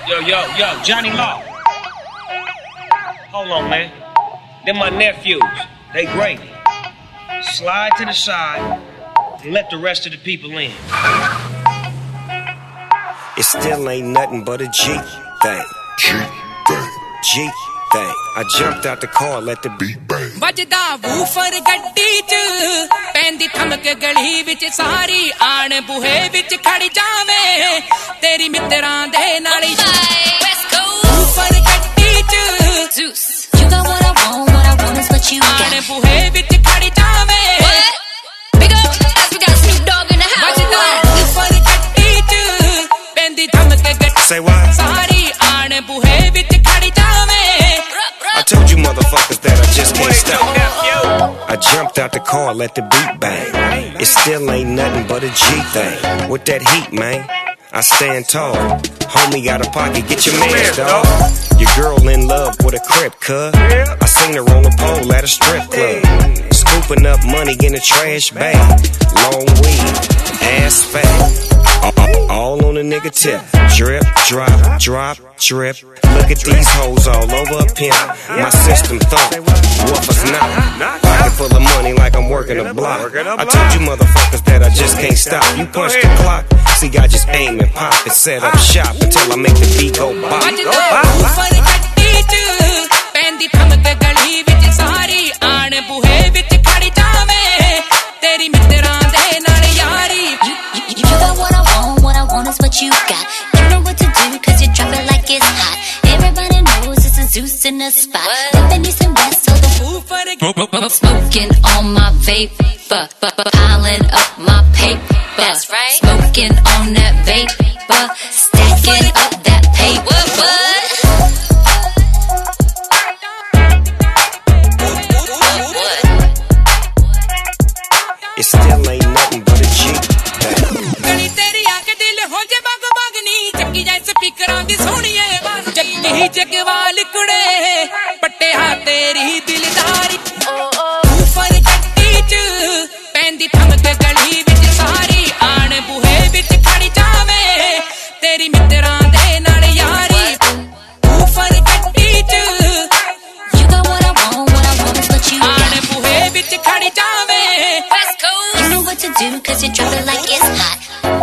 Yo, Johnny Law. Hold on, man. They're my nephews. They great. Slide to the side and let the rest of the people in. It still ain't nothing but a G thing. G thing. I jumped out the car, let the beat bang. ਵੱਜਦਾ woofer ਗੱਡੀ ਚ ਪੈਂਦੀ ਥਮਕ ਗਲੀ ਵਿੱਚ ਸਾਰੀ ਆਣ ਬੂਹੇ ਵਿੱਚ ਖੜ ਜਾਵੇਂ ਤੇਰੀ ਮਿੱਤਰਾਂ ਦੇ ਨਾਲ ਵੂਫਰ ਗੱਡੀ ਚ Zeus You got what I want is what you got ਆਣ ਬੂਹੇ ਵਿੱਚ ਖੜ ਜਾਵੇਂ Big up, we got Snoop Dogg in the house ਵੱਜਦਾ ਵੂਫਰ ਗੱਡੀ ਚ ਪੈਂਦੀ ਥਮਕ ਗੱਡੀ Say what? ਸਾਰੀ ਆਣ ਬੂਹੇ ਵਿੱਚ ਖੜ ਜਾਵੇਂ I told you motherfuckers that I just can't stop. I jumped out the car, let the beat bang. It still ain't nothing but a G thing. With that heat, man, I stand tall. Homie got a pocket, get your man's dog. Your girl in love with a crib, cuz. I seen her on the pole at a strip club. Scooping up money in a trash bag. Long weed, ass fat. All on a nigga tip. Drip, drop, drip. Look at these hoes all over a pimp. My system thump, woofers not. Pocket full of money like I'm working a block. I told you motherfuckers that I just can't stop. You punch the clock, see I just aim and pop and set up shop until I make the beat go bop. Woofer ਗੱਡੀ ਚ ਪੈਂਦੀ ਥਮਕ ਗਲੀ ਵਿੱਚ ਸਾਰੀ ਆਣ ਬੂਹੇ ਵਿੱਚ ਖੜ ਜਾਵੇਂ ਤੇਰੀ ਮਿੱਤਰਾਂ ਦੇ ਨਾਲ ਯਾਰੀ You got what I want is what you got You know what to do cause you drop it like it's hot Everybody knows it's a Zeus in the spot Living east and west so the woofer Smoking on my vape Piling up my paper That's right Smoking on that vapor Stacking up that paper It still ain't nothing but a G thing. ਗਲੀ ਤੇਰੀ ਆ ਕੇ ਦਿਲ ਹੋ ਜੇ ਬਗ ਬਗਨੀ ਚੱਕੀ ਜਾਏ ਸਪੀਕਰਾਂ ਦੀ ਸੋਹਣੀਏ ਚੱਕੀ ਜਗਵਾਲ ਕੁੜੇ ਪੱਟਿਆ ਤੇਰੀ ਦਿਲਦਾਰੀ ਵੂਫਰ ਗੱਡੀ ਚ ਪੈਂਦੀ ਥਮਕ ਗਲੀ ਵਿੱਚ ਸਾਰੀ ਆਣ ਬੂਹੇ ਵਿੱਚ ਖੜ ਜਾਵੇਂ ਤੇਰੀ ਮਿੱਤਰਾਂ ਦੇ ਨਾਲ ਯਾਰੀ ਵੂਫਰ ਗੱਡੀ ਚ You got what I want is what you got ਆਣ ਬੂਹੇ ਵਿੱਚ ਖੜ ਜਾਵੇਂ You know what to do cause you drop it like it's hot